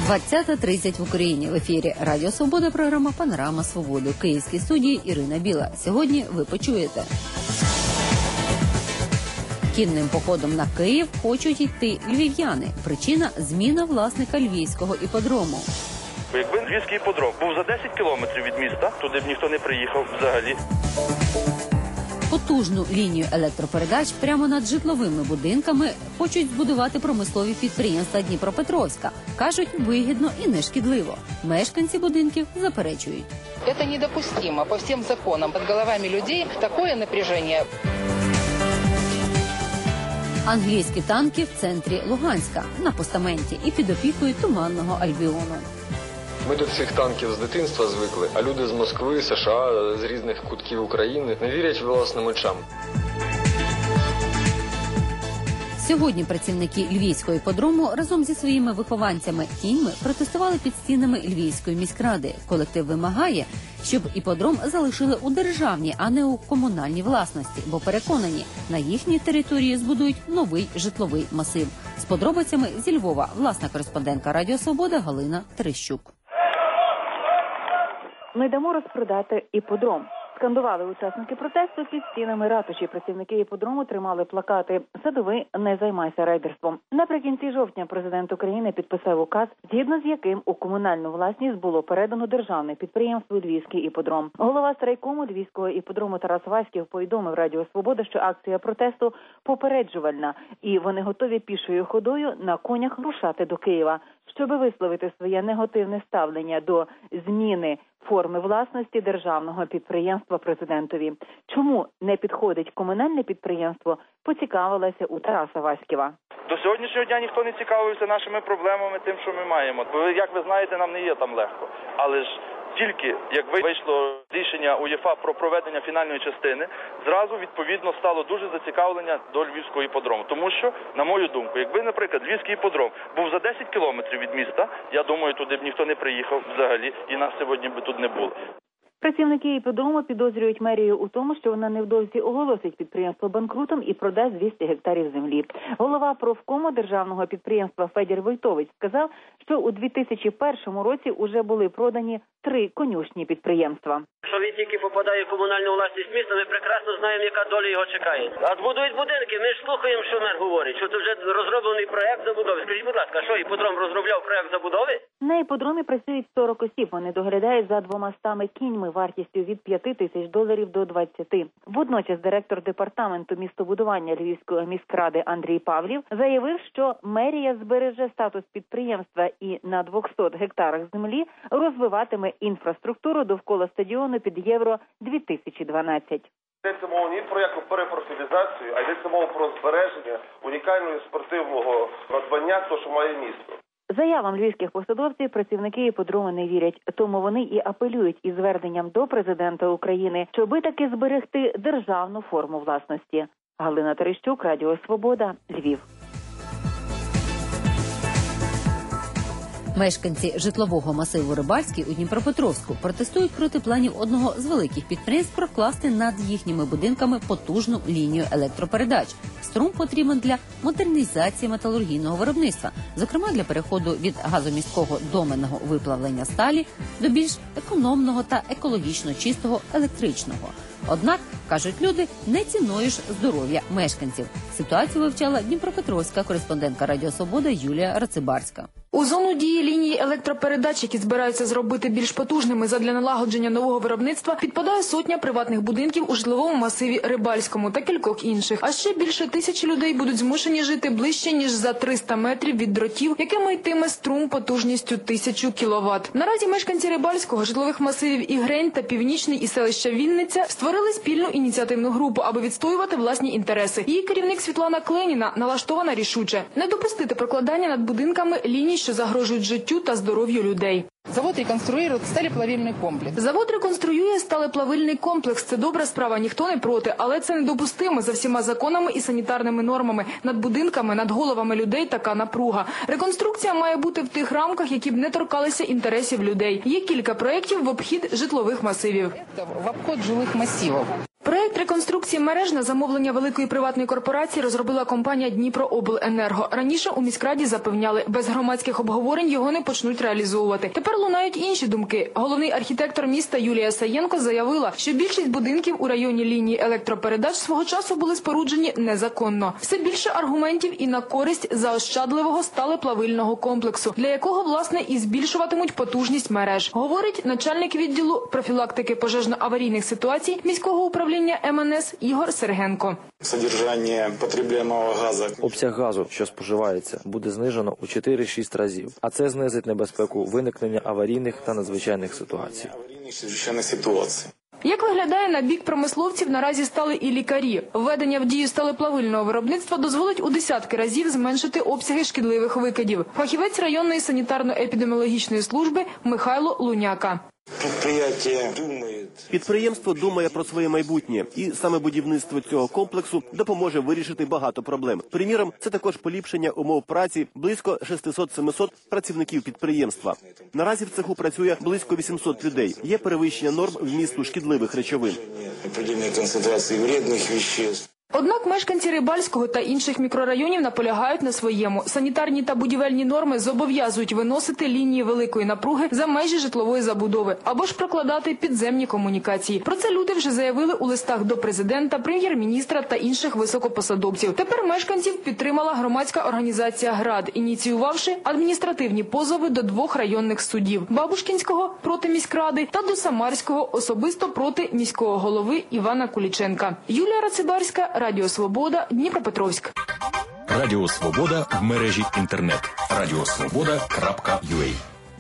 20:30 в Україні. В ефірі Радіо Свобода, програма «Панорама Свободи». В Київській студії Ірина Біла. Сьогодні ви почуєте. Кінним походом на Київ хочуть йти львів'яни. Причина – зміна власника львівського іподрому. Якби львівський іподром був за 10 кілометрів від міста, туди б ніхто не приїхав взагалі. Потужну лінію електропередач прямо над житловими будинками хочуть збудувати промислові підприємства Дніпропетровська. Кажуть, вигідно і нешкідливо. Мешканці будинків заперечують. Це недопустимо по всім законам. Під головами людей таке напряження. Англійські танки в центрі Луганська на постаменті і під опікою Туманного Альбіону. Ми до цих танків з дитинства звикли, а люди з Москви, США, з різних кутків України не вірять власним очам. Сьогодні працівники Львівського іподрому разом зі своїми вихованцями-кіньми протестували під стінами Львівської міськради. Колектив вимагає, щоб іподром залишили у державній, а не у комунальній власності, бо переконані, на їхній території збудують новий житловий масив. З подробицями зі Львова власна кореспондентка Радіо Свобода Галина Терещук. Ми дамо розпродати іподром. Скандували учасники протесту під стінами ратуші. Працівники іподрому тримали плакати «Садовий, не займайся рейдерством». Наприкінці жовтня президент України підписав указ, згідно з яким у комунальну власність було передано державне підприємство «Львівський іподром». Голова страйкому Львівського іподрому Тарас Васьків повідомив Радіо Свобода, що акція протесту попереджувальна і вони готові пішою ходою на конях рушати до Києва, щоб висловити своє негативне ставлення до зміни форми власності державного підприємства президентові. Чому не підходить комунальне підприємство, поцікавилася у Тараса Васьківа. До сьогоднішнього дня ніхто не цікавився нашими проблемами, тим, що ми маємо. Бо, як ви знаєте, нам не є там легко. Але ж тільки, як вийшло рішення УЄФА про проведення фінальної частини, зразу, відповідно, стало дуже зацікавлення до Львівського іподрому. Тому що, на мою думку, якби, наприклад, Львівський іподром був за 10 кілометрів від міста, я думаю, туди б ніхто не приїхав взагалі, і нас сьогодні би тут не було. Працівники іподрому підозрюють мерію у тому, що вона невдовзі оголосить підприємство банкрутом і продасть 200 гектарів землі. Голова профкому державного підприємства Федір Войтович сказав, що у 2001 році уже були продані 3 конюшні підприємства. Якщо він тільки попадає в комунальну власність міста, ми прекрасно знаємо, яка доля його чекає. А збудують будинки, ми ж слухаємо, що мер говорить, що це вже розроблений проект забудови. Скажіть, будь ласка, що іподром розробляв проект забудови? На іподромі працюють 40 осіб. Вони доглядають за 200 кіньми вартістю від $5000 до 20. Водночас директор департаменту містобудування Львівської міськради Андрій Павлів заявив, що мерія збереже статус підприємства і на 200 гектарах землі розвиватиме інфраструктуру довкола стадіону під Євро-2012. Йдеться мова не про яку перепрофілізацію, а йдеться мова про збереження унікального спортивного надбання, то, що має місто. Заявам львівських посадовців працівники іподрому не вірять, тому вони і апелюють із зверненням до президента України, щоби таки зберегти державну форму власності. Галина Терещук, Радіо Свобода, Львів. Мешканці житлового масиву Рибальський у Дніпропетровську протестують проти планів одного з великих підприємств прокласти над їхніми будинками потужну лінію електропередач. Струм потрібен для модернізації металургійного виробництва, зокрема для переходу від газомісткого доменного виплавлення сталі до більш економного та екологічно чистого електричного. Однак, кажуть люди, не цінуєш здоров'я мешканців. Ситуацію вивчала дніпропетровська кореспондентка Радіо Свобода Юлія Рацибарська. У зону дії лінії електропередач, які збираються зробити більш потужними задля налагодження нового виробництва, підпадає сотня приватних будинків у житловому масиві Рибальському та кількох інших. А ще більше 1000 людей будуть змушені жити ближче, ніж за 300 метрів від дротів, якими йтиме струм потужністю 1000 кВт. Наразі мешканці Рибальського, житлових масивів Ігрень та Північний і селища Вінниця створили спільну ініціативну групу, аби відстоювати власні інтереси. Її керівник Світлана Кленіна налаштована рішуче – не допустити прокладання над будинками ліній, що загрожують життю та здоров'ю людей. Завод реконструює сталеплавильний комплекс. Завод реконструює сталеплавильний комплекс. Це добра справа, ніхто не проти. Але це недопустимо за всіма законами і санітарними нормами. Над будинками, над головами людей така напруга. Реконструкція має бути в тих рамках, які б не торкалися інтересів людей. Є кілька проєктів в обхід житлових масивів. В обход жилих масивів. Проект Проєкт реконструкції мереж на замовлення великої приватної корпорації розробила компанія «Дніпрообленерго». Раніше у міськраді запевняли, без громадських обговорень його не почнуть реалізовувати. Тепер лунають інші думки. Головний архітектор міста Юлія Саєнко заявила, що більшість будинків у районі лінії електропередач свого часу були споруджені незаконно. Все більше аргументів і на користь заощадливого сталеплавильного комплексу, для якого, власне, і збільшуватимуть потужність мереж, говорить начальник відділу профілактики пожежно-аварійних ситуацій міського управління МНС Ігор Сергенко. Содержання потребляємого газу. Обсяг газу, що споживається, буде знижено у 4-6 разів, а це знизить небезпеку виникнення аварійних та надзвичайних ситуацій. Як виглядає на бік промисловців, наразі стали і лікарі. Введення в дію сталеплавильного виробництва дозволить у десятки разів зменшити обсяги шкідливих викидів. Фахівець районної санітарно-епідеміологічної служби Михайло Луняка. Підприємство думає про своє майбутнє, і саме будівництво цього комплексу допоможе вирішити багато проблем. Приміром, це також поліпшення умов праці близько 600-700 працівників підприємства. Наразі в цеху працює близько 800 людей. Є перевищення норм вмісту шкідливих речовин. Однак мешканці Рибальського та інших мікрорайонів наполягають на своєму. Санітарні та будівельні норми зобов'язують виносити лінії великої напруги за межі житлової забудови або ж прокладати підземні комунікації. Про це люди вже заявили у листах до президента, прем'єр-міністра та інших високопосадовців. Тепер мешканців підтримала громадська організація «Град», ініціювавши адміністративні позови до 2 районних судів – Бабушкінського проти міськради та до Самарського особисто проти міського голови Івана Куліченка. Юлія Рацибарська, Радіо Свобода, Дніпропетровськ. Радіо Свобода в мережі інтернет. radiosvoboda.ua.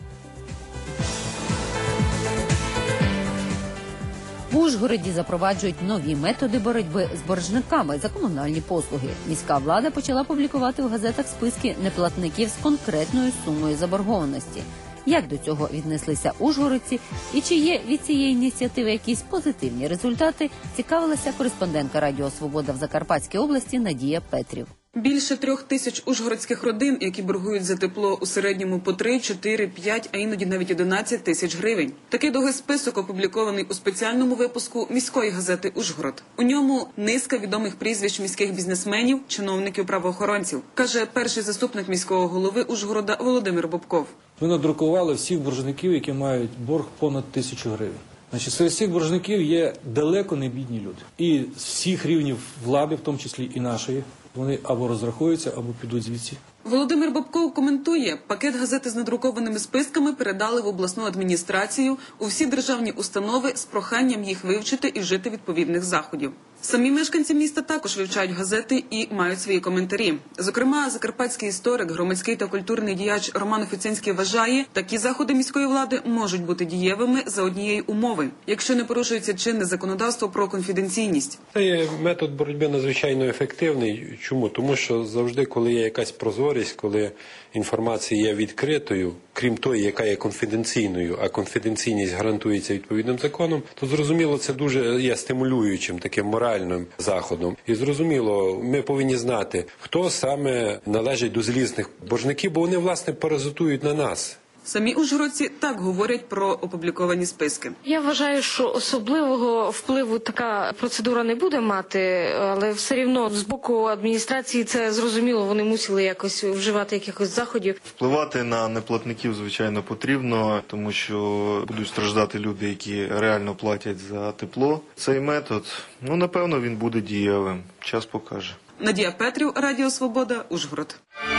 В Ужгороді запроваджують нові методи боротьби з боржниками за комунальні послуги. Міська влада почала публікувати у газетах списки неплатників з конкретною сумою заборгованості. Як до цього віднеслися ужгородці і чи є від цієї ініціативи якісь позитивні результати, цікавилася кореспондентка Радіо Свобода в Закарпатській області Надія Петрів. Більше 3000 ужгородських родин, які боргують за тепло у середньому по 3, 4, 5, а іноді навіть 11 тисяч гривень. Такий довгий список опублікований у спеціальному випуску міської газети «Ужгород». У ньому низка відомих прізвищ міських бізнесменів, чиновників, правоохоронців, каже перший заступник міського голови Ужгорода Володимир Бобков. Ми надрукували всіх боржників, які мають борг понад 1000 гривень. Значить, серед всіх боржників є далеко не бідні люди. І з всіх рівнів влади, в тому числі і нашої, вони або розрахуються, або підуть звідси. Володимир Бобков коментує, пакет газети з надрукованими списками передали в обласну адміністрацію, у всі державні установи з проханням їх вивчити і вжити відповідних заходів. Самі мешканці міста також вивчають газети і мають свої коментарі. Зокрема, закарпатський історик, громадський та культурний діяч Роман Офіцинський вважає, такі заходи міської влади можуть бути дієвими за однієї умови, якщо не порушується чинне законодавство про конфіденційність. Це є метод боротьби надзвичайно ефективний. Чому? Тому що завжди, коли є якась прозорість, коли інформація є відкритою, крім тої, яка є конфіденційною, а конфіденційність гарантується відповідним законом, то зрозуміло, це дуже є стимулюючим, таким моральним заходом. І зрозуміло, ми повинні знати, хто саме належить до злісних боржників, бо вони, власне, паразитують на нас. Самі ужгородці так говорять про опубліковані списки. Я вважаю, що особливого впливу така процедура не буде мати, але все рівно з боку адміністрації це зрозуміло, вони мусили якось вживати якихось заходів. Впливати на неплатників, звичайно, потрібно, тому що будуть страждати люди, які реально платять за тепло. Цей метод, напевно, він буде дієвим. Час покаже. Надія Петрів, Радіо Свобода, Ужгород.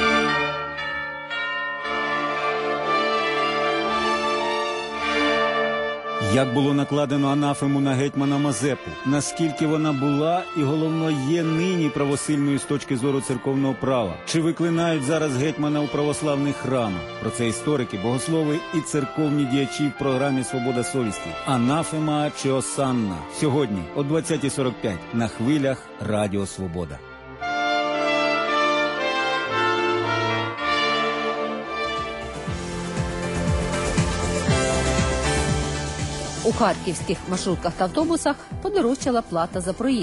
Як було накладено анафему на гетьмана Мазепу, наскільки вона була і, головно, є нині правосильною з точки зору церковного права? Чи виклинають зараз гетьмана у православних храмах? Про це історики, богослови і церковні діячі в програмі «Свобода совісті». Анафема чи осанна? Сьогодні о 20:45 на хвилях Радіо Свобода. У харківських маршрутках та автобусах подорожчала плата за проїзд.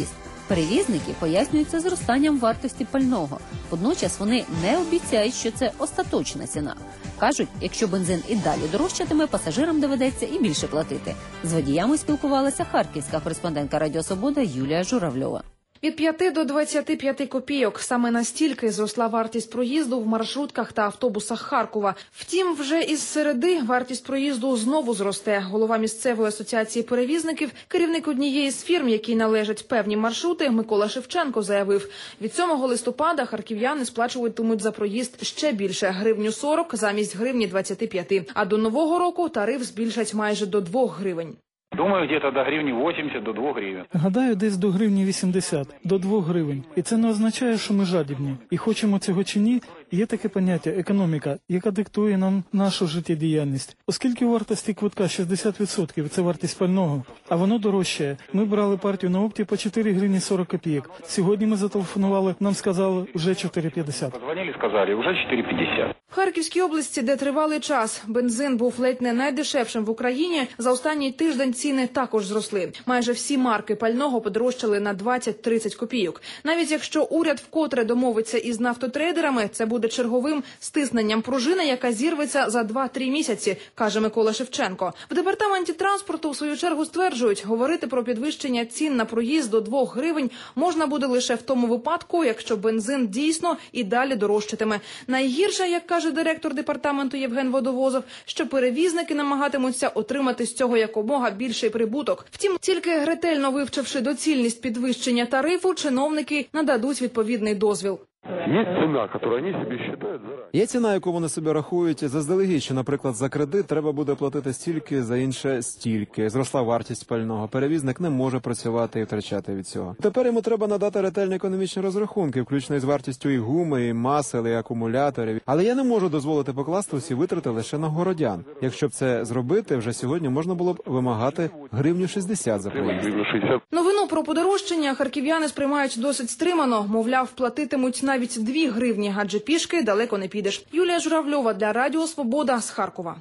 Перевізники пояснюють це зростанням вартості пального. Водночас вони не обіцяють, що це остаточна ціна. Кажуть, якщо бензин і далі дорожчатиме, пасажирам доведеться і більше платити. З водіями спілкувалася харківська кореспондентка Радіо Свобода Юлія Журавльова. Від 5 до 25 копійок. Саме настільки зросла вартість проїзду в маршрутках та автобусах Харкова. Втім, вже із середи вартість проїзду знову зросте. Голова місцевої асоціації перевізників, керівник однієї з фірм, якій належать певні маршрути, Микола Шевченко заявив, від 7 листопада харків'яни сплачуватимуть за проїзд ще більше – гривню 40 замість гривні 25. А до Нового року тариф збільшать майже до 2 гривень. Думаю, где-то до гривні 80, до 2 гривень. Гадаю, десь до гривні 80, до 2 гривень. І це не означає, що ми жадібні. І хочемо цього чи ні, є таке поняття – економіка, яка диктує нам нашу життєдіяльність. Оскільки у вартості квитка 60% – це вартість пального, а воно дорожчає. Ми брали партію на опті по 4 гривні 40 копійок. Сьогодні ми зателефонували, нам сказали вже 4,50. Позвонили, сказали, вже 4,50. В Харківській області, де тривалий час бензин був ледь не найдешевшим в Україні, за останній тиждень ціни також зросли. Майже всі марки пального подорожчали на 20-30 копійок. Навіть якщо уряд вкотре домовиться із нафтотрейдерами, це буде черговим стисненням пружини, яка зірветься за 2-3 місяці, каже Микола Шевченко. В департаменті транспорту, в свою чергу, стверджують, говорити про підвищення цін на проїзд до 2 гривень можна буде лише в тому випадку, якщо бензин дійсно і далі дорожчатиме. Найгірше, як каже директор департаменту Євген Водовозов, що перевізники намагатимуться отримати з цього якомога більший прибуток. Втім, тільки ретельно вивчивши доцільність підвищення тарифу, чиновники нададуть відповідний дозвіл. Є ціна, яку вони собі вважають зарані. Є ціна, яку вони собі рахують заздалегідь, що, наприклад, за кредит треба буде платити стільки, за інше стільки. Зросла вартість пального. Перевізник не може працювати і втрачати від цього. Тепер йому треба надати ретельні економічні розрахунки, включно із вартістю і гуми, і масел, і акумуляторів. Але я не можу дозволити покласти усі витрати лише на городян. Якщо б це зробити, вже сьогодні можна було б вимагати гривню 60 за проїзд. Новину про подорожчання харків'яни сприймають досить стримано. Мовляв, платитимуть навіть 2 гривні, адже пішки далеко не підеш. Юлія Журавльова для Радіо Свобода з Харкова.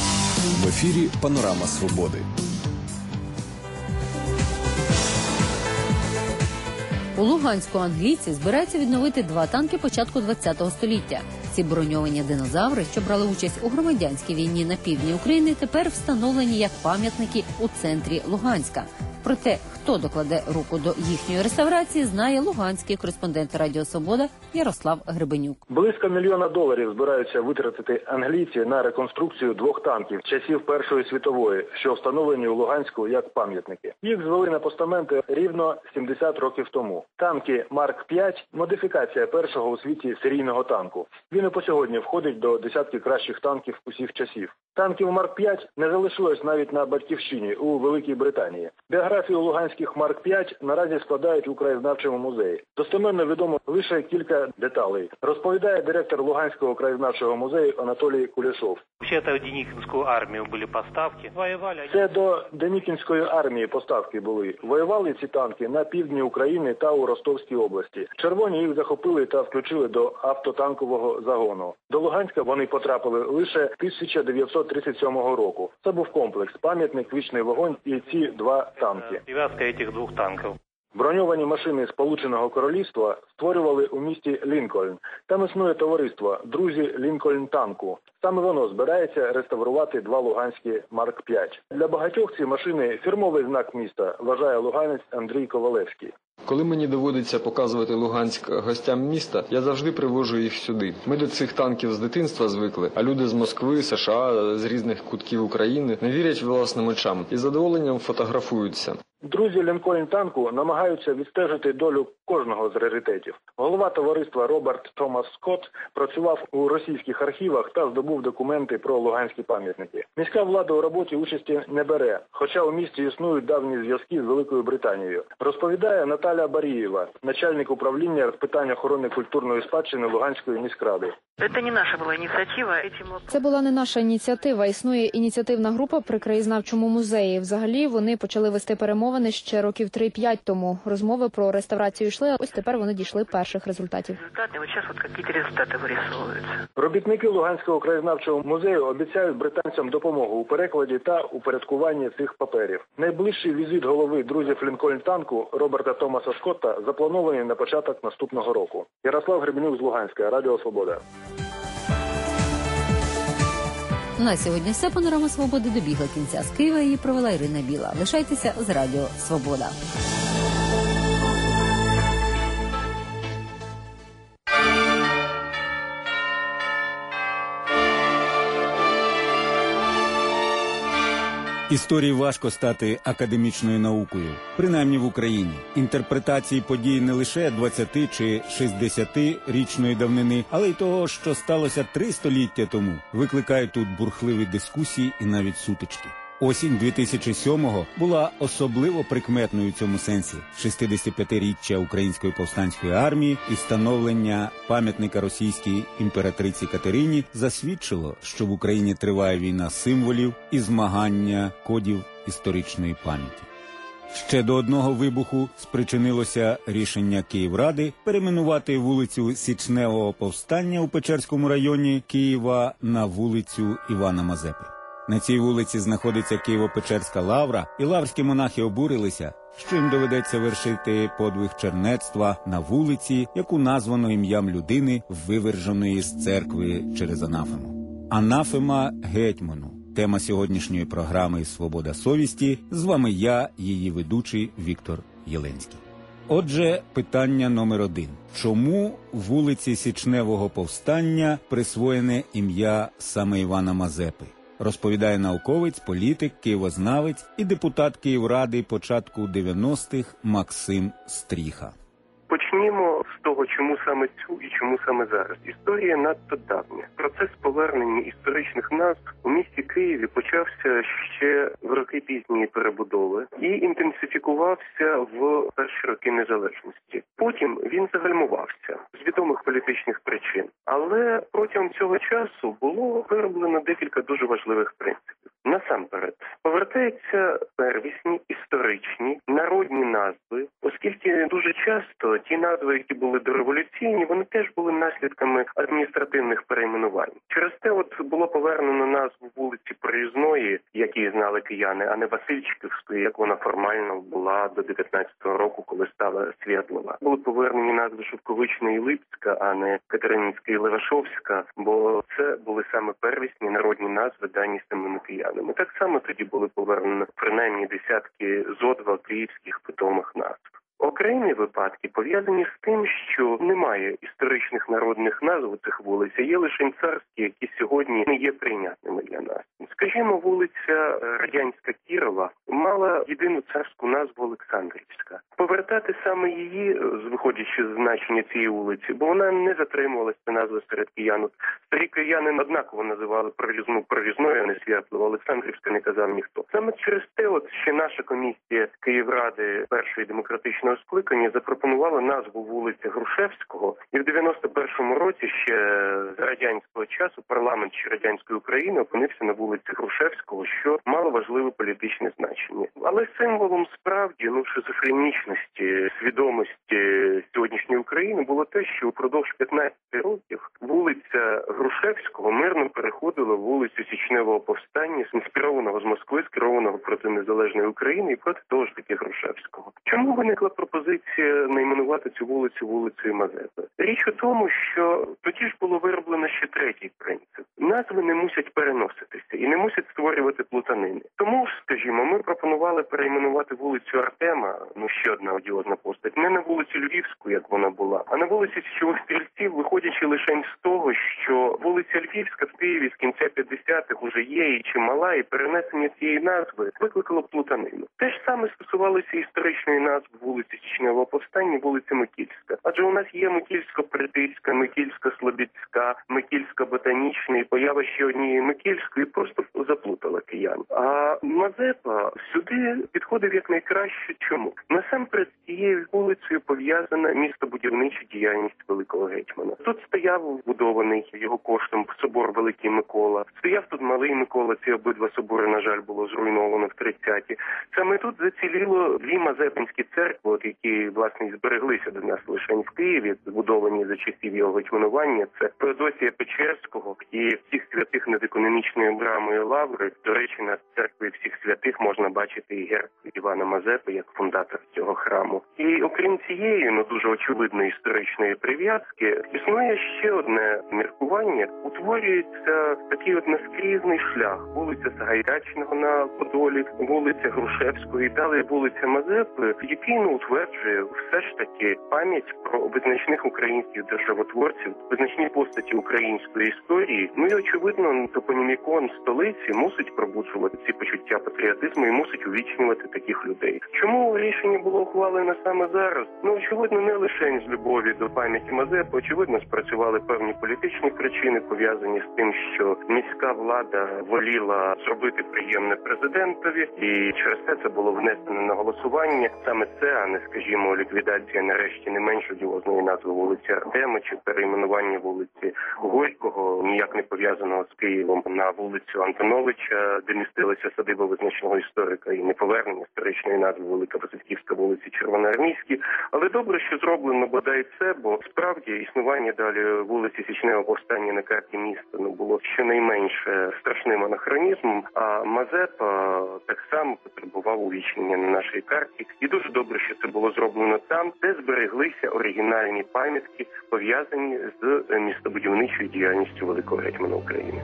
В ефірі «Панорама Свободи». У Луганську англійці збираються відновити 2 танки початку ХХ століття. Ці броньовані динозаври, що брали участь у громадянській війні на півдні України, тепер встановлені як пам'ятники у центрі Луганська. Про те, хто докладе руку до їхньої реставрації, знає луганський кореспондент Радіо Свобода Ярослав Гребенюк. Близько $1 мільйона збираються витратити англійці на реконструкцію 2 танків часів Першої світової, що встановлені у Луганську як пам'ятники. Їх звели на постаменти рівно 70 років тому. Танки Марк-5 – модифікація першого у світі серійного танку. Він і по сьогодні входить до десятки кращих танків усіх часів. Танків Марк-5 не залишилось навіть на батьківщині у Великій Британії. Біографію луганських Марк-5 наразі складають у краєзнавчому музеї. Достеменно відомо лише кілька деталей, розповідає директор Луганського краєзнавчого музею Анатолій Кулешов. Це в Денікінську армію були поставки. Це до Денікінської армії поставки були. Воювали ці танки на півдні України та у Ростовській області. Червоні їх захопили та включили до автотанкового загону. До Луганська вони потрапили лише 1937 року. Це був комплекс, пам'ятник, вічний вогонь і ці 2 танки. Прив'язка цих 2 танків. Броньовані машини Сполученого Королівства створювали у місті Лінкольн. Там існує товариство «Друзі Лінкольн-танку». Саме воно збирається реставрувати 2 луганські Марк-5. Для багатьох ці машини – фірмовий знак міста, вважає луганець Андрій Ковалевський. Коли мені доводиться показувати Луганськ гостям міста, я завжди привожу їх сюди. Ми до цих танків з дитинства звикли, а люди з Москви, США, з різних кутків України не вірять власним очам і з задоволенням фотографуються. Друзі Лінкольн-танку намагаються відстежити долю кожного з раритетів. Голова товариства Роберт Томас Скотт працював у російських архівах та здобув документи про луганські пам'ятники. Міська влада у роботі участі не бере, хоча у місті існують давні зв'язки з Великою Британією. Розповідає Наталя Барієва, начальник управління з питань охорони культурної спадщини Луганської міськради. Це була не наша ініціатива. Існує ініціативна група при краєзнавчому музеї. Взагалі вони почали вести перемовини ще років 3-5 тому. Розмови про реставрацію йшли, а ось тепер вони дійшли перших результатів. Робітники Луганського краєзнавчого музею обіцяють британцям допомогу у перекладі та упорядкуванні цих паперів. Найближчий візит голови друзів Лінкольн-танку Роберта Томаса Скотта запланований на початок наступного року. Ярослав Гребенюк з Луганська, Радіо Свобода. На сьогодні все. Панорама Свободи добігла кінця. З Києва її провела Ірина Біла. Лишайтеся з Радіо Свобода. Історії важко стати академічною наукою, принаймні в Україні. Інтерпретації подій не лише 20 чи 60-річної давнини, але й того, що сталося 3 століття тому, викликають тут бурхливі дискусії і навіть сутички. Осінь 2007-го була особливо прикметною в цьому сенсі. 65-річчя Української повстанської армії і встановлення пам'ятника російській імператриці Катерині засвідчило, що в Україні триває війна символів і змагання кодів історичної пам'яті. Ще до одного вибуху спричинилося рішення Київради перейменувати вулицю Січневого повстання у Печерському районі Києва на вулицю Івана Мазепи. На цій вулиці знаходиться Києво-Печерська лавра, і лаврські монахи обурилися, що їм доведеться вершити подвиг чернецтва на вулиці, яку названо ім'ям людини, виверженої з церкви через анафему. Анафема гетьману. Тема сьогоднішньої програми «Свобода совісті». З вами я, її ведучий Віктор Єленський. Отже, питання номер 1. Чому вулиці Січневого повстання присвоєне ім'я саме Івана Мазепи? Розповідає науковець, політик, києвознавець і депутат Київради початку 90-х Максим Стріха. Почнімо з того, чому саме цю і чому саме зараз. Історія надто давня. Процес повернення історичних назв у місті Києві почався ще в роки пізньої перебудови і інтенсифікувався в перші роки незалежності. Потім він загальмувався з відомих політичних причин. Але протягом цього часу було вироблено декілька дуже важливих принципів. Насамперед, повертаються первісні, історичні, народні назви, оскільки дуже часто ті назви, які були дореволюційні, вони теж були наслідками адміністративних перейменувань. Через те було повернено назву вулиці Проїзної, як її знали кияни, а не Васильчиківської, як вона формально була до 19-го року, коли стала Світлова. Були повернені назви Шовковична і Липська, а не Катерининська і Левашовська, бо це були саме первісні народні назви, дані самими киянами. Так само тоді були повернені принаймні десятки зо два київських питомих назв. Окремі випадки пов'язані з тим, що немає історичних народних назв у цих вулиць, а є лише царські, які сьогодні не є прийнятними для нас. Скажімо, вулиця Радянська Кірова мала єдину царську назву Олександрівська. Повертати саме її, виходячи з значення цієї вулиці, бо вона не затримувалася, ця назва серед киян. Старі кияни однаково називали Проїзною, а не Світлова. Олександрівська не казав ніхто. Саме через те, ще наша комісія Київради першої демократичної скликання запропонувала назву вулиці Грушевського, і в 91-му році ще з радянського часу парламент Радянської України опинився на вулиці Грушевського, що мало важливе політичне значення. Але символом справді шизофренічності, свідомості сьогоднішньої України було те, що упродовж 15 років вулиця Грушевського мирно переходила в вулицю Січневого повстання, інспірованого з Москви, скерованого проти незалежної України і проти того ж таки Грушевського. Чому виникла пропозиція найменувати цю вулицю вулицею Мазепи? Річ у тому, що тоді ж було вироблено ще третій принцип. Назви не мусять переноситися і не мусять створювати плутанини. Тому, скажімо, ми пропонували перейменувати вулицю Артема, ще одна одіозна постать, не на вулицю Львівську, як вона була, а на вулиці Січових Стрільців, виходячи лише з того, що вулиця Львівська в Києві з кінця 50-х уже є і чимала, і перенесення цієї назви викликало плутанину. Те ж саме стосувалося історичної назви вулиці Січневого повстання, вулиця Микільська. Адже у нас є Микільсько-Притицька, Микільсько-Слобідська, Микільсько-Ботанічна, і поява ще однієї Микільської просто заплутала киян. А Мазепа Мазепа сюди підходив якнайкраще. Чому? Насамперед, з цією вулицею пов'язана містобудівнича діяльність великого гетьмана. Тут стояв вбудований його коштом собор Великий Микола. Стояв тут Малий Микола. Ці обидва собори, на жаль, було зруйновано в 30-ті. Саме тут заціліло дві мазепинські церкви, які, власне, збереглися до нас лише в Києві, збудовані за часів його гетьманування. Це Феодосія Печерського і всіх святих над економічною брамою Лаври. До речі, на церкві всіх святих можна бачити і герб Івана Мазепи як фундатор цього храму. І окрім цієї, дуже очевидної історичної прив'язки, існує ще одне міркування. Утворюється такий наскрізний шлях. Вулиця Сагайдачного на Подолі, вулиця Грушевського і далі вулиця Мазепи, який утверджує все ж таки пам'ять про визначних українських державотворців, визначні постаті української історії. І, очевидно, топонімікон столиці мусить пробуджувати ці почуття патріотизму і мусить увічнювати таких людей. Чому рішення було ухвалене саме зараз? Очевидно, не лише з любові до пам'яті Мазепи, очевидно, спрацювали певні політичні причини, пов'язані з тим, що міська влада воліла зробити приємне президентові, і через це було внесено на голосування. Саме це, а не, скажімо, ліквідація нарешті не менш одіозної назви вулиці Артема чи перейменування вулиці Горького, ніяк не пов'язаного з Києвом, на вулицю Антоновича, де містилася садиба визначного історика, і неповернення історичної назви Велика Васильківська вулиці Червоноармійській. Але добре, що зроблено бодай це, бо справді існування далі вулиці Січневого повстання на карті міста було щонайменше страшним анахронізмом, а Мазепа так само потребував увічнення на нашій карті. І дуже добре, що це було зроблено там, де збереглися оригінальні пам'ятки, пов'язані з містобудівничою діяльністю великого гетьмана України.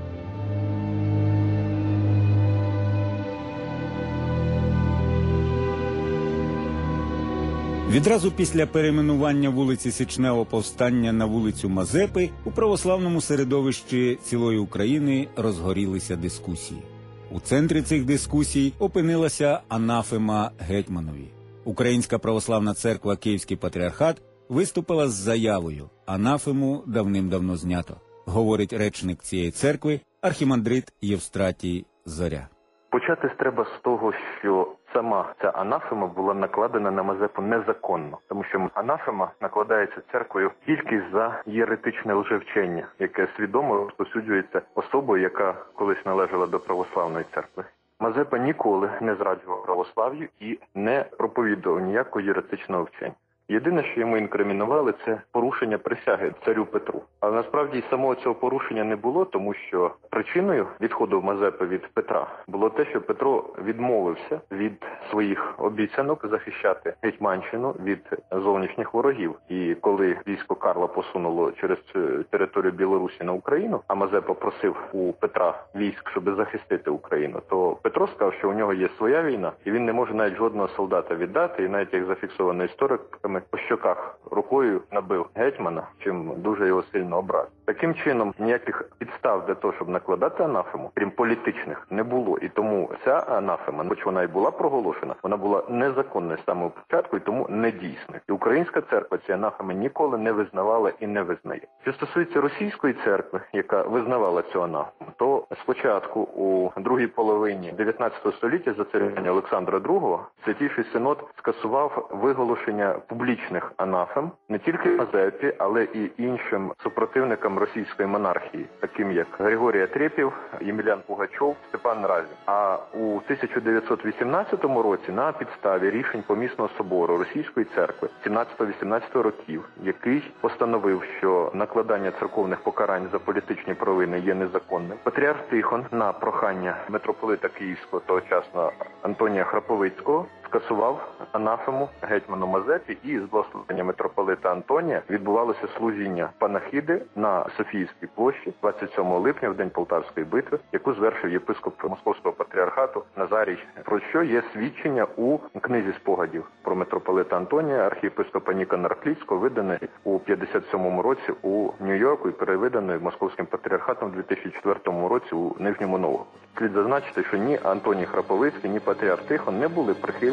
Відразу після перейменування вулиці Січневого повстання на вулицю Мазепи у православному середовищі цілої України розгорілися дискусії. У центрі цих дискусій опинилася анафема гетьманові. Українська православна церква Київський патріархат виступила з заявою «Анафему давним-давно знято», говорить речник цієї церкви архімандрит Євстратій Зоря. Почати треба з того, що сама ця анафема була накладена на Мазепу незаконно, тому що анафема накладається церквою тільки за єретичне лжевчення, яке свідомо розповсюджується особою, яка колись належала до православної церкви. Мазепа ніколи не зраджував православ'ю і не проповідував ніякого єретичного вчення. Єдине, що йому інкримінували, це порушення присяги царю Петру. Але насправді самого цього порушення не було, тому що причиною відходу Мазепи від Петра було те, що Петро відмовився від своїх обіцянок захищати Гетьманщину від зовнішніх ворогів. І коли військо Карла посунуло через територію Білорусі на Україну, а Мазепа просив у Петра військ, щоб захистити Україну, то Петро сказав, що у нього є своя війна, і він не може навіть жодного солдата віддати, і навіть, як зафіксовано істориками, по щоках рукою набив гетьмана, чим дуже його сильно образив. Таким чином, ніяких підстав для того, щоб накладати анафему, крім політичних, не було. І тому ця анафема, хоч вона і була проголошена, вона була незаконною з самого початку і тому недійсною. І українська церква ці анафеми ніколи не визнавала і не визнає. Що стосується російської церкви, яка визнавала цю анафему, то спочатку у другій половині 19 століття за царювання Олександра II Святійший Синод скасував виголошення публічних анафем не тільки Мазепі, але і іншим супротивникам російської монархії, таким як Григорій Атрєпів, Ємельян Пугачов, Степан Разін. А у 1918 році на підставі рішень Помісного собору Російської церкви 17-18 років, який постановив, що накладання церковних покарань за політичні провини є незаконним, патріарх Тихон на прохання митрополита Київського тогочасного Антонія Храповицького скасував анафему гетьману Мазепі, і з благословення митрополита Антонія відбувалося служіння панахиди на Софіївській площі 27 липня, в день Полтавської битви, яку звершив єпископ Московського патріархату Назарій, про що є свідчення у книзі спогадів про митрополита Антонія, архієпископа Нікона Арклійського, виданий у 57 році у Нью-Йорку і перевиданий Московським патріархатом у 2004 році у Нижньому Новгороді. Слід зазначити, що ні Антоній Храповицький, ні патріарх Тихон не були прихильниками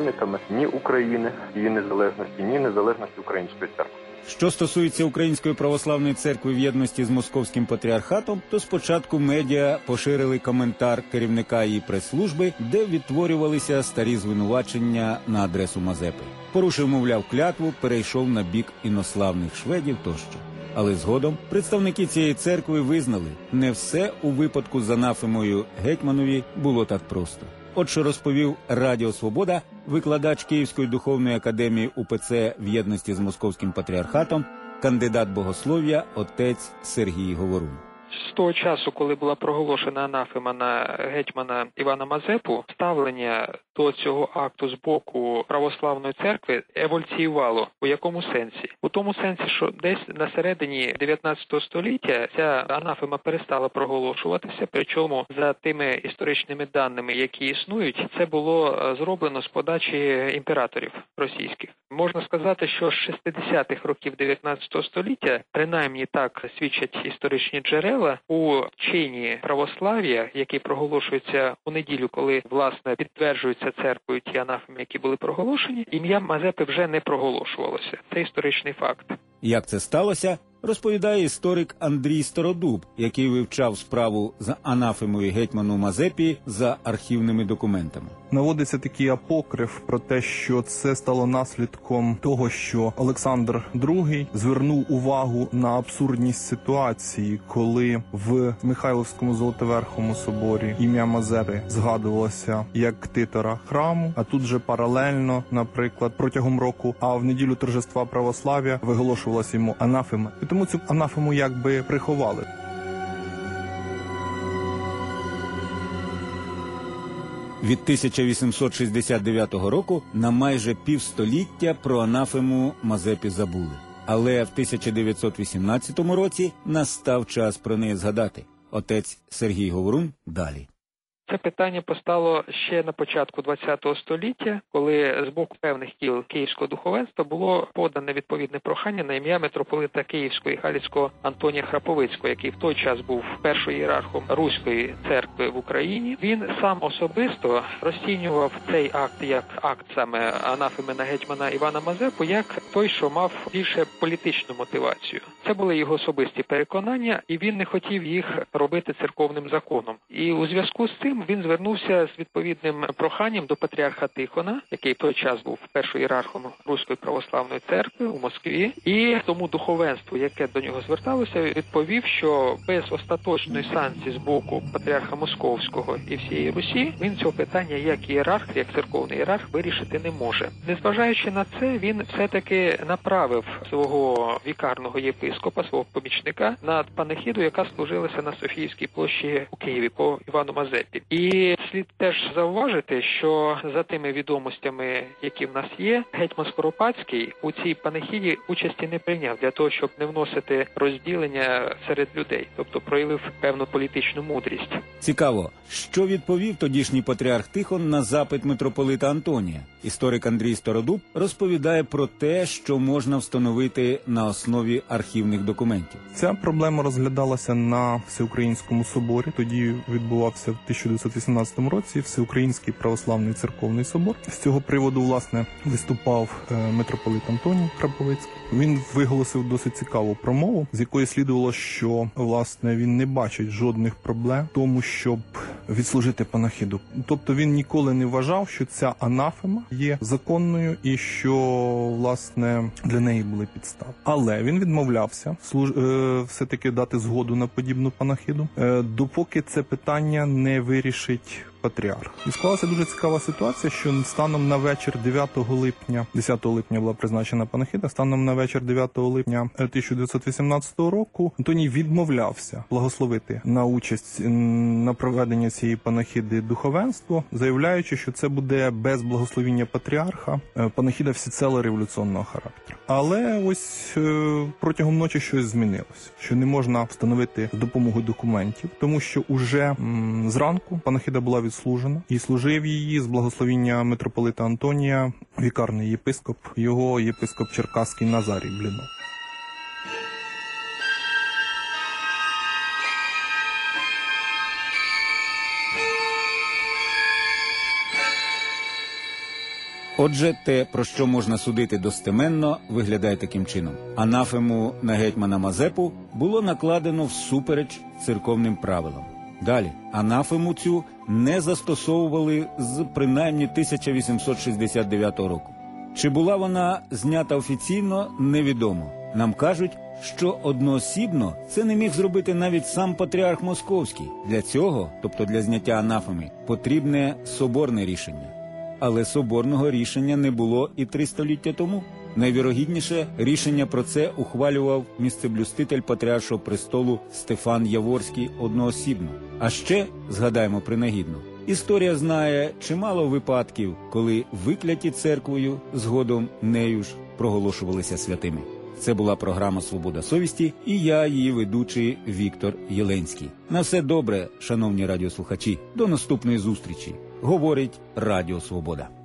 противниками ні України, її незалежності, ні незалежності Української церкви. Що стосується Української православної церкви в єдності з Московським патріархатом, то спочатку медіа поширили коментар керівника її прес-служби, де відтворювалися старі звинувачення на адресу Мазепи. Порушив, мовляв, клятву, перейшов на бік інославних шведів тощо. Але згодом представники цієї церкви визнали, не все у випадку з анафемою Гетьманові було так просто. От що розповів Радіо Свобода викладач Київської духовної академії УПЦ в єдності з Московським патріархатом, кандидат богослов'я отець Сергій Говорун. З того часу, коли була проголошена анафема на гетьмана Івана Мазепу, ставлення до цього акту з боку православної церкви еволюціювало. У якому сенсі? У тому сенсі, що десь на середині 19 століття ця анафема перестала проголошуватися, причому за тими історичними даними, які існують, це було зроблено з подачі імператорів російських. Можна сказати, що з 60-х років 19 століття, принаймні так свідчать історичні джерела, у чині православ'я, який проголошується у неділю, коли, власне, підтверджуються церквою ті анафеми, які були проголошені, ім'я Мазепи вже не проголошувалося. Це історичний факт. Як це сталося, розповідає історик Андрій Стародуб, який вивчав справу з анафемою гетьману Мазепі за архівними документами. Наводиться такий апокриф про те, що це стало наслідком того, що Олександр II звернув увагу на абсурдність ситуації, коли в Михайлівському Золотоверховому соборі ім'я Мазепи згадувалося як ктитора храму, а тут же паралельно, наприклад, протягом року, а в неділю торжества православ'я виголошувалася йому анафема. І тому цю анафему якби приховали. Від 1869 року на майже півстоліття про анафему Мазепі забули. Але в 1918 році настав час про неї згадати. Отець Сергій Говорун далі. Це питання постало ще на початку ХХ століття, коли з боку певних кіл київського духовенства було подане відповідне прохання на ім'я митрополита Київського і Галицького Антонія Храповицького, який в той час був першою ієрархом Руської церкви в Україні. Він сам особисто розцінював цей акт як акт саме анафеми на гетьмана Івана Мазепу, як той, що мав більше політичну мотивацію. Це були його особисті переконання, і він не хотів їх робити церковним законом. І у зв'язку з цим він звернувся з відповідним проханням до патріарха Тихона, який в той час був першою ієрархом Руської православної церкви у Москві, і тому духовенству, яке до нього зверталося, відповів, що без остаточної санкції з боку патріарха Московського і всієї Русі він цього питання як ієрарх, як церковний ієрарх вирішити не може. Незважаючи на це, він все-таки направив свого вікарного єпископа, свого помічника, на панихіду, яка служилася на Софіївській площі у Києві по Івану Мазепі. І слід теж зауважити, що за тими відомостями, які в нас є, гетьман Скоропадський у цій панихіді участі не прийняв для того, щоб не вносити розділення серед людей, тобто проявив певну політичну мудрість. Цікаво, що відповів тодішній патріарх Тихон на запит митрополита Антонія. Історик Андрій Стародуб розповідає про те, що можна встановити на основі архівних документів. Ця проблема розглядалася на Всеукраїнському соборі. Тоді відбувався в 1918 році Всеукраїнський православний церковний собор. З цього приводу, власне, виступав митрополит Антоній Храповицький. Він виголосив досить цікаву промову, з якої слідувало, що, власне, він не бачить жодних проблем в тому, щоб відслужити панахиду. Тобто він ніколи не вважав, що ця анафема є законною і що, власне, для неї були підстави. Але він відмовлявся все-таки дати згоду на подібну панахиду, допоки це питання не вирішить патріарх. І склалася дуже цікава ситуація, що станом на вечір 9 липня, 10 липня була призначена панахида, станом на вечір 9 липня 1918 року Антоній відмовлявся благословити на участь на проведення цієї панахиди духовенство, заявляючи, що це буде без благословіння патріарха, панахида всецело революційного характеру. Але ось протягом ночі щось змінилося, що не можна встановити з допомогою документів, тому що уже зранку панахида була відслужена, і служив її з благословіння митрополита Антонія вікарний єпископ, його єпископ Черкаський Назарій Блінов. Отже, те, про що можна судити достеменно, виглядає таким чином. Анафему на гетьмана Мазепу було накладено всупереч церковним правилам. Далі, анафему цю не застосовували з принаймні 1869 року. Чи була вона знята офіційно, невідомо. Нам кажуть, що одноосібно це не міг зробити навіть сам патріарх Московський. Для цього, тобто для зняття анафеми, потрібне соборне рішення. Але соборного рішення не було і 3 століття тому. Найвірогідніше, рішення про це ухвалював місцеблюститель Патріаршого престолу Стефан Яворський одноосібно. А ще, згадаємо принагідно, історія знає чимало випадків, коли викляті церквою згодом нею ж проголошувалися святими. Це була програма «Свобода совісті» і я, її ведучий Віктор Єленський. На все добре, шановні радіослухачі. До наступної зустрічі. Говорить Радіо Свобода.